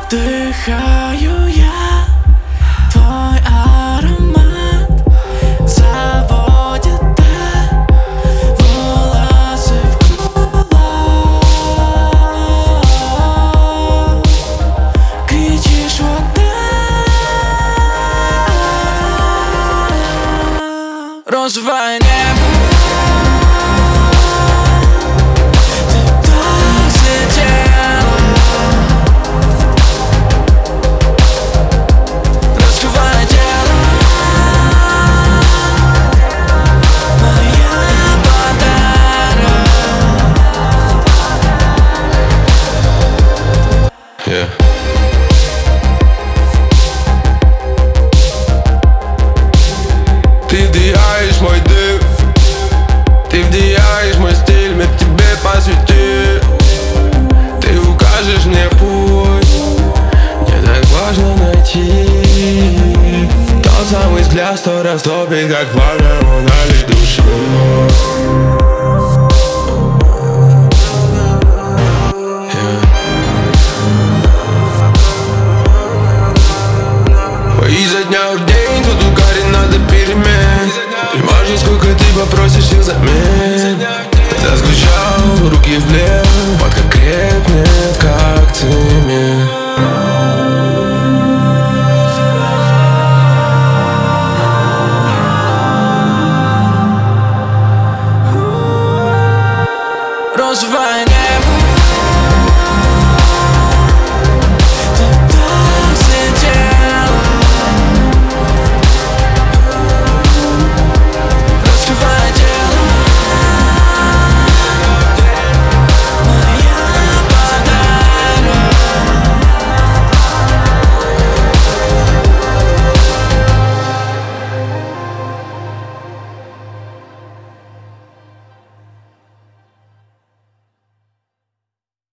Вдыхаю я твой аромат, заводит так волосы в кулак. Кричишь вот так. Розовое небо, yeah. Ты вдыхаешь мой дым, ты вдыхаешь мой стиль, мир тебе посвятил. Ты укажешь мне путь, мне так важно найти тот самый взгляд, что растопит, как пламя, налить душу. Изо дня в день тут угарен, надо перемен. И важно, сколько ты попросишь их замен. Когда сгущал, руки в плен, водка крепнет, как цемент. розовое небо.